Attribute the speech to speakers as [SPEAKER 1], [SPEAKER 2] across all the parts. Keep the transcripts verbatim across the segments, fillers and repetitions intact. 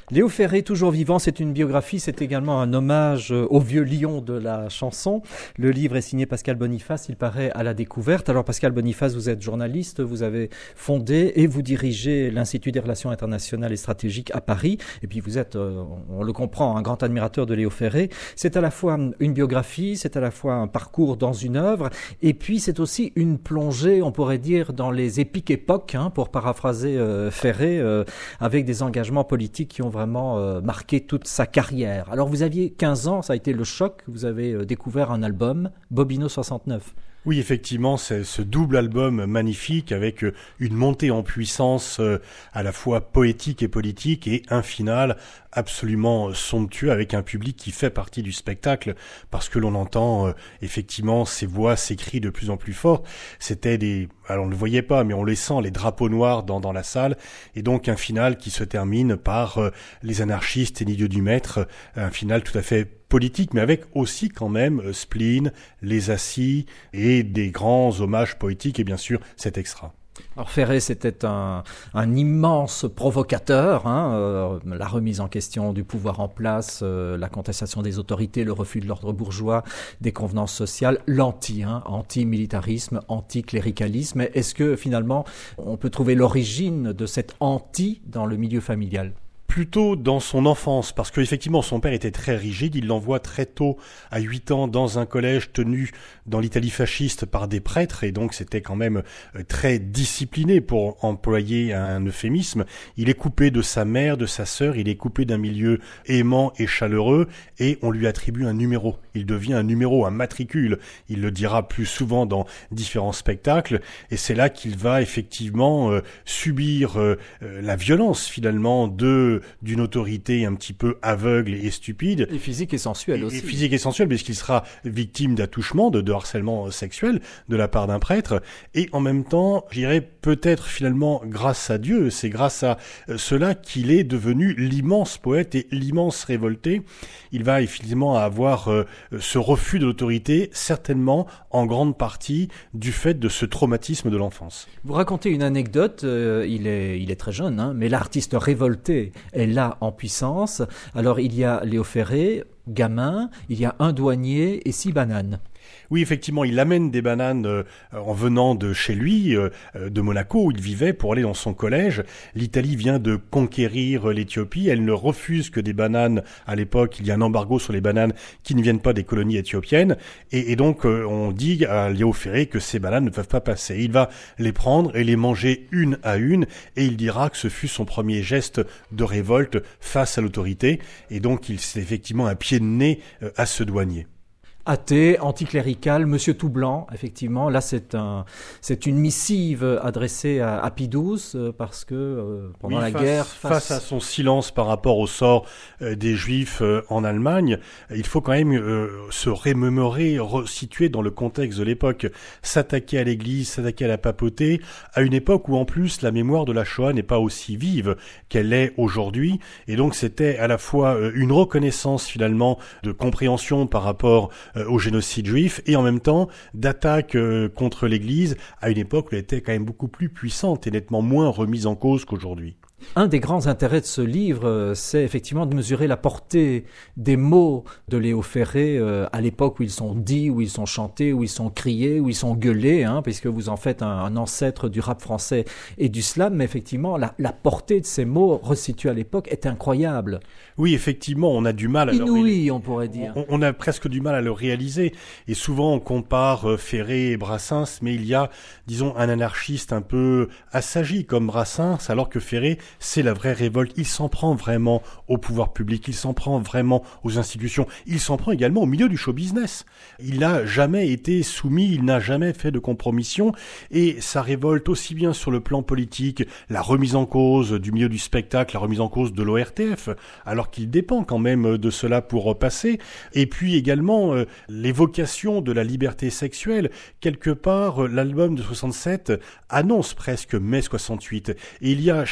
[SPEAKER 1] Léo Ferré, toujours vivant, c'est une biographie, c'est également un hommage au vieux lion de la chanson. Le livre est signé Pascal Boniface, il paraît à la découverte. Alors Pascal Boniface, vous êtes journaliste, vous avez fondé et vous dirigez l'Institut des relations internationales et stratégiques à Paris. Et puis vous êtes, on le comprend, un grand admirateur de Léo Ferré. C'est à la fois une biographie, c'est à la fois un parcours dans une œuvre, et puis c'est aussi une plongée, on pourrait dire, dans les épiques époques, hein, pour paraphraser euh, Ferré, euh, avec des engagements politiques qui ont vraiment euh, marqué toute sa carrière. Alors vous aviez quinze ans, ça a été le choc, vous avez euh, découvert un album, Bobino soixante-neuf.
[SPEAKER 2] Oui, effectivement, c'est ce double album magnifique avec une montée en puissance à la fois poétique et politique et un final absolument somptueux avec un public qui fait partie du spectacle parce que l'on entend euh, effectivement ces voix, ces cris de plus en plus forts. C'était des, alors on ne le voyait pas, mais on les sent, les drapeaux noirs dans, dans la salle, et donc un final qui se termine par euh, les anarchistes et l'idiot du maître, un final tout à fait politique, mais avec aussi quand même euh, Spleen, les Assis et des grands hommages poétiques et bien sûr cet extra.
[SPEAKER 1] Alors Ferré, c'était un, un immense provocateur, hein, euh, la remise en question du pouvoir en place, euh, la contestation des autorités, le refus de l'ordre bourgeois, des convenances sociales, l'anti, hein, anti-militarisme, anti-cléricalisme. Est-ce que finalement on peut trouver l'origine de cet anti dans le milieu familial ?
[SPEAKER 2] Plutôt dans son enfance, parce qu'effectivement son père était très rigide, il l'envoie très tôt, à huit ans, dans un collège tenu dans l'Italie fasciste par des prêtres, et donc c'était quand même très discipliné pour employer un euphémisme. Il est coupé de sa mère, de sa sœur, il est coupé d'un milieu aimant et chaleureux, et on lui attribue un numéro. Il devient un numéro, un matricule, il le dira plus souvent dans différents spectacles, et c'est là qu'il va effectivement euh, subir euh, la violence finalement de d'une autorité un petit peu aveugle et stupide.
[SPEAKER 1] Et physique et sensuelle aussi.
[SPEAKER 2] Et physique et sensuelle, puisqu'il sera victime d'attouchement, de, de harcèlement sexuel de la part d'un prêtre. Et en même temps, je dirais peut-être finalement grâce à Dieu, c'est grâce à cela qu'il est devenu l'immense poète et l'immense révolté. Il va effectivement avoir euh, ce refus de l'autorité, certainement en grande partie du fait de ce traumatisme de l'enfance.
[SPEAKER 1] Vous racontez une anecdote, euh, il est, il est très jeune, hein, mais l'artiste révolté est là en puissance. Alors il y a Léo Ferré, gamin, il y a un douanier et six bananes.
[SPEAKER 2] Oui, effectivement, il amène des bananes euh, en venant de chez lui, euh, de Monaco, où il vivait, pour aller dans son collège. L'Italie vient de conquérir l'Éthiopie. Elle ne refuse que des bananes. À l'époque, il y a un embargo sur les bananes qui ne viennent pas des colonies éthiopiennes. Et, et donc, euh, on dit à Léo Ferré que ces bananes ne peuvent pas passer. Il va les prendre et les manger une à une. Et il dira que ce fut son premier geste de révolte face à l'autorité. Et donc, il c'est effectivement un pied de nez euh, à ce douanier.
[SPEAKER 1] Athée, anticlérical, Monsieur tout blanc, effectivement. Là, c'est un, c'est une missive adressée à, à Pie douze parce que euh, pendant
[SPEAKER 2] oui,
[SPEAKER 1] la
[SPEAKER 2] face,
[SPEAKER 1] guerre,
[SPEAKER 2] face...
[SPEAKER 1] face
[SPEAKER 2] à son silence par rapport au sort euh, des Juifs euh, en Allemagne, il faut quand même euh, se remémorer, resituer dans le contexte de l'époque, s'attaquer à l'Église, s'attaquer à la papauté, à une époque où en plus la mémoire de la Shoah n'est pas aussi vive qu'elle est aujourd'hui, et donc c'était à la fois euh, une reconnaissance finalement de compréhension par rapport au génocide juif et en même temps d'attaque euh, contre l'Église à une époque où elle était quand même beaucoup plus puissante et nettement moins remise en cause qu'aujourd'hui.
[SPEAKER 1] Un des grands intérêts de ce livre, c'est effectivement de mesurer la portée des mots de Léo Ferré euh, à l'époque où ils sont dits, où ils sont chantés, où ils sont criés, où ils sont gueulés, hein, puisque vous en faites un, un ancêtre du rap français et du slam, mais effectivement, la, la portée de ces mots resitués à l'époque est incroyable.
[SPEAKER 2] Oui, effectivement, on a du mal à
[SPEAKER 1] Inouï,
[SPEAKER 2] le réaliser.
[SPEAKER 1] on pourrait dire.
[SPEAKER 2] On, on a presque du mal à le réaliser, et souvent on compare Ferré et Brassens, mais il y a, disons, un anarchiste un peu assagi comme Brassens, alors que Ferré, c'est la vraie révolte. Il s'en prend vraiment au pouvoir public, il s'en prend vraiment aux institutions, il s'en prend également au milieu du show business. Il n'a jamais été soumis, il n'a jamais fait de compromission, et sa révolte aussi bien sur le plan politique, la remise en cause du milieu du spectacle, la remise en cause de l'O R T F, alors qu'il dépend quand même de cela pour passer, et puis également euh, l'évocation de la liberté sexuelle. Quelque part, l'album de soixante-sept annonce presque mai soixante-huit, et il y a chez Ferré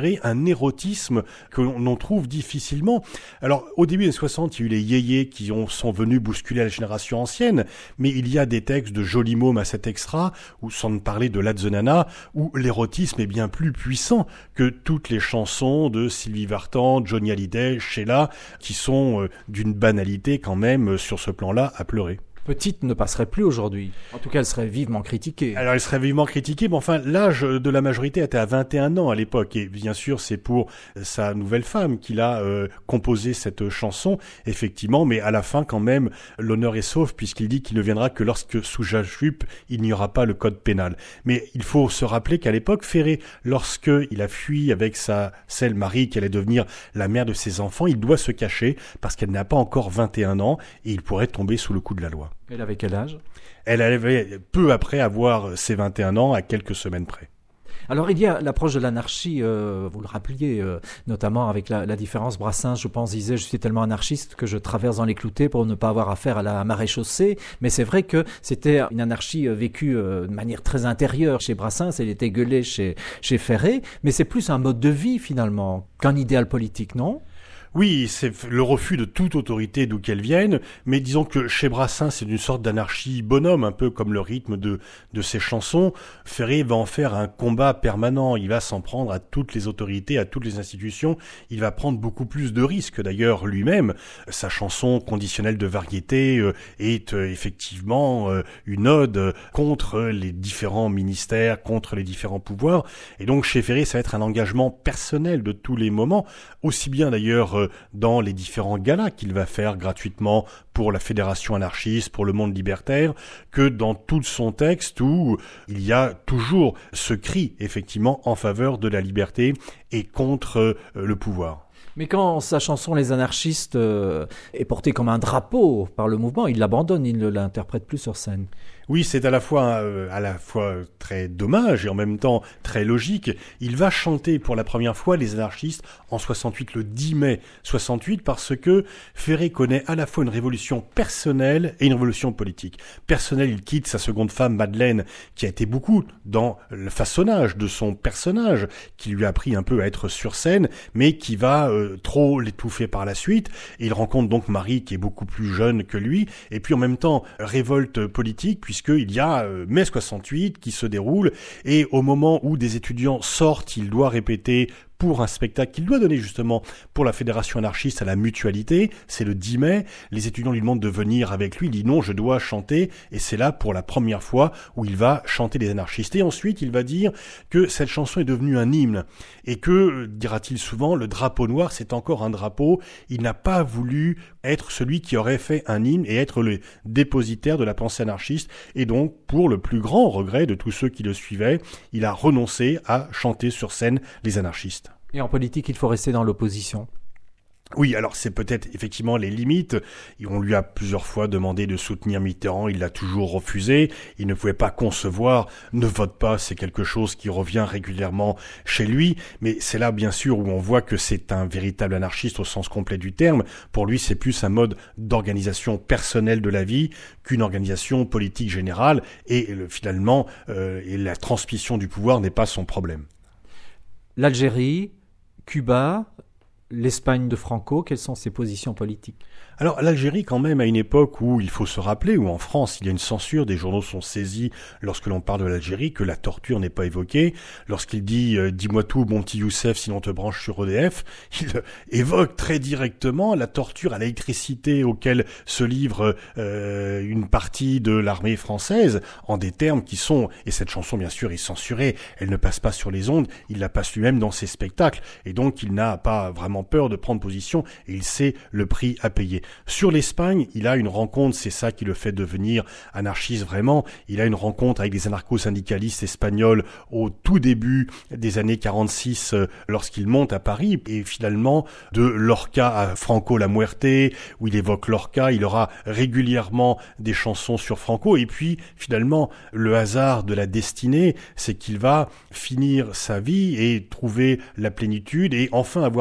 [SPEAKER 2] Ferré un érotisme que l'on trouve difficilement. Alors, au début des années soixante, il y a eu les yéyés qui ont, sont venus bousculer la génération ancienne, mais il y a des textes de Joli Môme à cet extra, ou sans ne parler de Ladzenana, où l'érotisme est bien plus puissant que toutes les chansons de Sylvie Vartan, Johnny Hallyday, Sheila, qui sont euh, d'une banalité quand même euh, sur ce plan-là à pleurer.
[SPEAKER 1] Petite ne passerait plus aujourd'hui. En tout cas, elle serait vivement critiquée.
[SPEAKER 2] Alors, elle serait vivement critiquée, mais enfin, l'âge de la majorité était à vingt et un ans à l'époque. Et bien sûr, c'est pour sa nouvelle femme qu'il a euh, composé cette chanson, effectivement. Mais à la fin, quand même, l'honneur est sauf, puisqu'il dit qu'il ne viendra que lorsque, sous Jachup, il n'y aura pas le code pénal. Mais il faut se rappeler qu'à l'époque, Ferré, lorsqu'il a fui avec sa celle Marie, qui allait devenir la mère de ses enfants, il doit se cacher, parce qu'elle n'a pas encore vingt et un ans, et il pourrait tomber sous le coup de la loi.
[SPEAKER 1] Elle avait quel âge ?
[SPEAKER 2] Elle avait peu après avoir ses vingt et un ans, à quelques semaines près.
[SPEAKER 1] Alors il y a l'approche de l'anarchie, euh, vous le rappeliez, euh, notamment avec la, la différence. Brassens, je pense, disait « je suis tellement anarchiste que je traverse dans les cloutés pour ne pas avoir affaire à la maréchaussée ». Mais c'est vrai que c'était une anarchie euh, vécue euh, de manière très intérieure chez Brassens, elle était gueulée chez, chez Ferré, mais c'est plus un mode de vie finalement qu'un idéal politique, non ?
[SPEAKER 2] Oui, c'est le refus de toute autorité d'où qu'elle vienne, mais disons que chez Brassens, c'est une sorte d'anarchie bonhomme, un peu comme le rythme de, de ses chansons. Ferré va en faire un combat permanent, il va s'en prendre à toutes les autorités, à toutes les institutions, il va prendre beaucoup plus de risques d'ailleurs lui-même. Sa chanson Conditionnelle de variété euh, est euh, effectivement euh, une ode contre les différents ministères, contre les différents pouvoirs, et donc chez Ferré, ça va être un engagement personnel de tous les moments, aussi bien d'ailleurs euh, dans les différents galas qu'il va faire gratuitement pour la Fédération anarchiste, pour le monde libertaire, que dans tout son texte où il y a toujours ce cri, effectivement, en faveur de la liberté et contre euh, le pouvoir.
[SPEAKER 1] Mais quand sa chanson Les anarchistes euh, est portée comme un drapeau par le mouvement, il l'abandonne, il ne l'interprète plus sur scène.
[SPEAKER 2] Oui, c'est à la fois euh, à la fois très dommage et en même temps très logique. Il va chanter pour la première fois les anarchistes en soixante-huit, le dix mai soixante-huit, parce que Ferré connaît à la fois une révolution personnelle et une révolution politique. Personnelle, il quitte sa seconde femme Madeleine, qui a été beaucoup dans le façonnage de son personnage, qui lui a appris un peu à être sur scène, mais qui va euh, trop l'étouffer par la suite. Et il rencontre donc Marie, qui est beaucoup plus jeune que lui, et puis en même temps révolte politique, puis puisqu'il y a euh, mai soixante-huit qui se déroule, et au moment où des étudiants sortent, il doit répéter pour un spectacle qu'il doit donner justement pour la Fédération anarchiste à la Mutualité, c'est le dix mai, les étudiants lui demandent de venir avec lui, il dit non, je dois chanter, et c'est là pour la première fois où il va chanter les anarchistes. Et ensuite, il va dire que cette chanson est devenue un hymne, et que, dira-t-il souvent, le drapeau noir, c'est encore un drapeau, il n'a pas voulu être celui qui aurait fait un hymne et être le dépositaire de la pensée anarchiste, et donc, pour le plus grand regret de tous ceux qui le suivaient, il a renoncé à chanter sur scène les anarchistes.
[SPEAKER 1] Et en politique, il faut rester dans l'opposition.
[SPEAKER 2] Oui, alors c'est peut-être effectivement les limites. On lui a plusieurs fois demandé de soutenir Mitterrand, il l'a toujours refusé. Il ne pouvait pas concevoir, ne vote pas, c'est quelque chose qui revient régulièrement chez lui. Mais c'est là bien sûr où on voit que c'est un véritable anarchiste au sens complet du terme. Pour lui, c'est plus un mode d'organisation personnelle de la vie qu'une organisation politique générale. Et euh, finalement, euh, et la transmission du pouvoir n'est pas son problème.
[SPEAKER 1] L'Algérie, Cuba, l'Espagne de Franco, quelles sont ses positions politiques ?
[SPEAKER 2] Alors l'Algérie quand même à une époque où il faut se rappeler, où en France il y a une censure, des journaux sont saisis lorsque l'on parle de l'Algérie, que la torture n'est pas évoquée. Lorsqu'il dit euh, « dis-moi tout mon petit Youssef sinon on te branche sur E D F », il euh, évoque très directement la torture à l'électricité auquel se livre euh, une partie de l'armée française en des termes qui sont, et cette chanson bien sûr est censurée, elle ne passe pas sur les ondes, il la passe lui-même dans ses spectacles, et donc il n'a pas vraiment peur de prendre position et il sait le prix à payer. Sur l'Espagne, il a une rencontre, c'est ça qui le fait devenir anarchiste vraiment, il a une rencontre avec des anarcho-syndicalistes espagnols au tout début des années quarante-six euh, lorsqu'il monte à Paris, et finalement de Lorca à Franco la Muerte, où il évoque Lorca, il aura régulièrement des chansons sur Franco, et puis finalement le hasard de la destinée, c'est qu'il va finir sa vie et trouver la plénitude et enfin avoir des enfants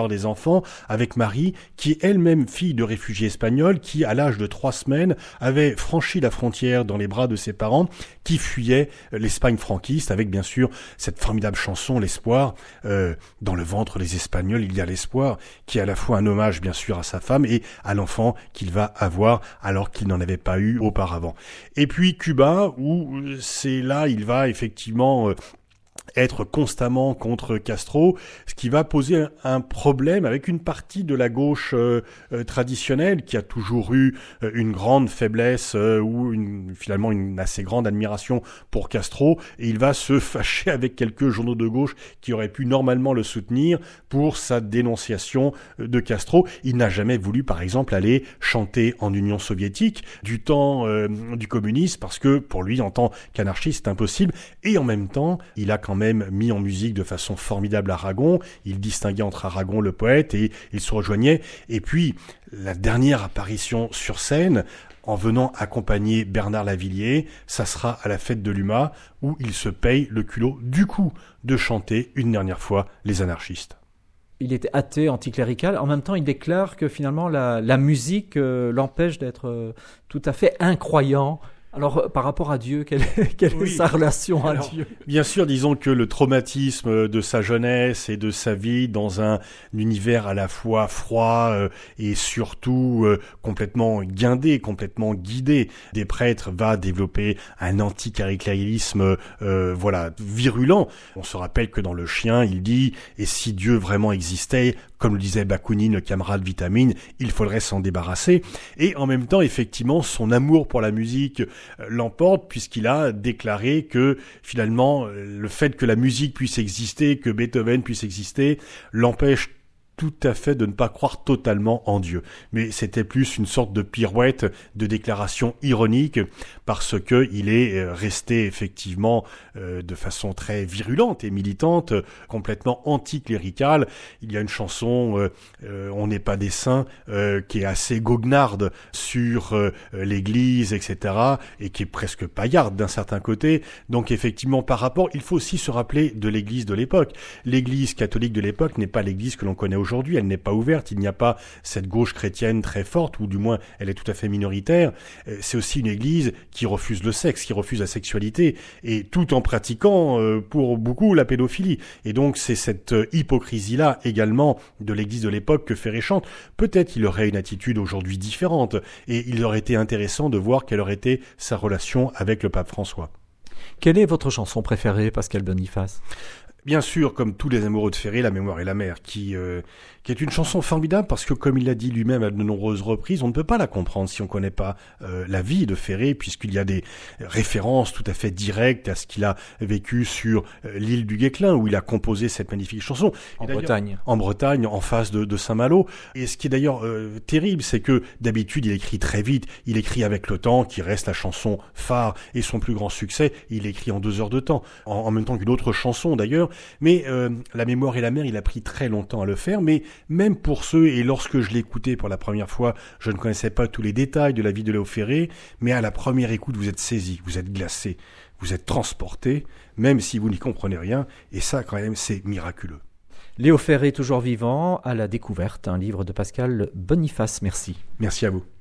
[SPEAKER 2] enfants, avec Marie, qui est elle-même fille de réfugiés espagnols, qui, à l'âge de trois semaines, avait franchi la frontière dans les bras de ses parents, qui fuyaient l'Espagne franquiste, avec bien sûr cette formidable chanson, l'espoir. Euh, dans le ventre des Espagnols, il y a l'espoir, qui est à la fois un hommage, bien sûr, à sa femme et à l'enfant qu'il va avoir, alors qu'il n'en avait pas eu auparavant. Et puis Cuba, où c'est là, il va effectivement euh, être constamment contre Castro, ce qui va poser un problème avec une partie de la gauche euh, euh, traditionnelle qui a toujours eu euh, une grande faiblesse euh, ou une, finalement une assez grande admiration pour Castro, et il va se fâcher avec quelques journaux de gauche qui auraient pu normalement le soutenir pour sa dénonciation de Castro. Il n'a jamais voulu, par exemple, aller chanter en Union soviétique du temps euh, du communisme, parce que pour lui, en tant qu'anarchiste, c'est impossible, et en même temps, il a quand même mis en musique de façon formidable Aragon. Il distinguait entre Aragon le poète et il se rejoignait. Et puis, la dernière apparition sur scène, en venant accompagner Bernard Lavilliers, ça sera à la fête de l'U M A, où il se paye le culot du coup de chanter une dernière fois les anarchistes.
[SPEAKER 1] Il était athée, anticlérical. En même temps, il déclare que finalement, la, la musique euh, l'empêche d'être euh, tout à fait incroyant. Alors, par rapport à Dieu, quelle, quelle oui. est sa relation à Alors, Dieu ?
[SPEAKER 2] Bien sûr, disons que le traumatisme de sa jeunesse et de sa vie dans un univers à la fois froid euh, et surtout euh, complètement guindé, complètement guidé des prêtres, va développer un anticléricalisme euh, voilà, virulent. On se rappelle que dans Le Chien, il dit « Et si Dieu vraiment existait ?» Comme le disait Bakounine, le camarade Vitamine, il faudrait s'en débarrasser. Et en même temps, effectivement, son amour pour la musique l'emporte, puisqu'il a déclaré que finalement, le fait que la musique puisse exister, que Beethoven puisse exister, l'empêche tout à fait de ne pas croire totalement en Dieu. Mais c'était plus une sorte de pirouette, de déclaration ironique, parce que il est resté effectivement euh, de façon très virulente et militante, complètement anticléricale. Il y a une chanson euh, euh, On n'est pas des saints, euh, qui est assez goguenarde sur euh, l'Église, et cetera, et qui est presque paillarde d'un certain côté. Donc effectivement, par rapport, il faut aussi se rappeler de l'Église de l'époque. L'Église catholique de l'époque n'est pas l'Église que l'on connaît aujourd'hui, elle n'est pas ouverte, il n'y a pas cette gauche chrétienne très forte, ou du moins elle est tout à fait minoritaire. C'est aussi une église qui refuse le sexe, qui refuse la sexualité, et tout en pratiquant euh, pour beaucoup la pédophilie. Et donc c'est cette hypocrisie-là également de l'église de l'époque que Ferré chante. Peut-être il aurait une attitude aujourd'hui différente, et il aurait été intéressant de voir quelle aurait été sa relation avec le pape François.
[SPEAKER 1] Quelle est votre chanson préférée, Pascal Boniface ?
[SPEAKER 2] Bien sûr, comme tous les amoureux de Ferré, La mémoire et la mer, qui euh, qui est une chanson formidable parce que, comme il l'a dit lui-même à de nombreuses reprises, on ne peut pas la comprendre si on ne connaît pas euh, la vie de Ferré, puisqu'il y a des références tout à fait directes à ce qu'il a vécu sur euh, l'île du Guesclin, où il a composé cette magnifique chanson.
[SPEAKER 1] En Bretagne.
[SPEAKER 2] En Bretagne, en face de, de Saint-Malo. Et ce qui est d'ailleurs euh, terrible, c'est que d'habitude, il écrit très vite. Il écrit avec le temps, qui reste la chanson phare et son plus grand succès. Il écrit en deux heures de temps, en, en même temps qu'une autre chanson d'ailleurs. Mais euh, La mémoire et la mer, il a pris très longtemps à le faire. Mais même pour ceux, et lorsque je l'écoutais pour la première fois, je ne connaissais pas tous les détails de la vie de Léo Ferré, mais à la première écoute, vous êtes saisi, vous êtes glacé, vous êtes transporté, même si vous n'y comprenez rien. Et ça, quand même, c'est miraculeux.
[SPEAKER 1] Léo Ferré, toujours vivant, à la découverte, un livre de Pascal Boniface. Merci.
[SPEAKER 2] Merci à vous.